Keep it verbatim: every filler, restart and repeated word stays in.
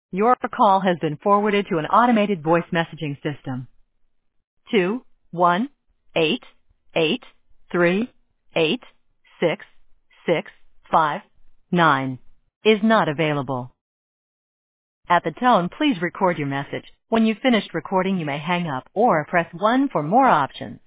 Your call has been forwarded to an automated voice messaging system. Two one eight eight three eight six six five nine is not available. At the tone, please record your message. When you've finished recording, you may hang up or press one for more options.